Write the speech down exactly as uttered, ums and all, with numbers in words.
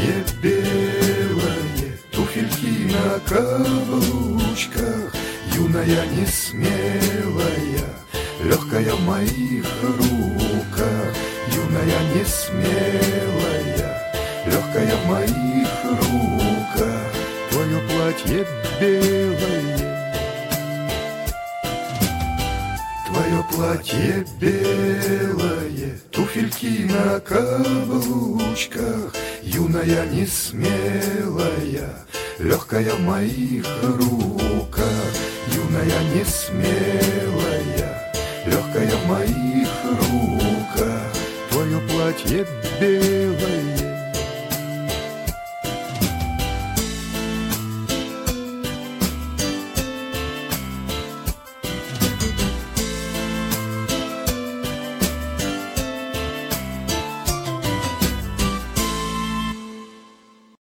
платье белое, туфельки на каблучках, юная несмелая, легкая в моих руках, юная несмелая, легкая в моих руках, твое платье белое. Твое платье белое, туфельки на каблучках, юная несмелая, легкая в моих руках, юная несмелая, легкая в моих руках, твое платье белое.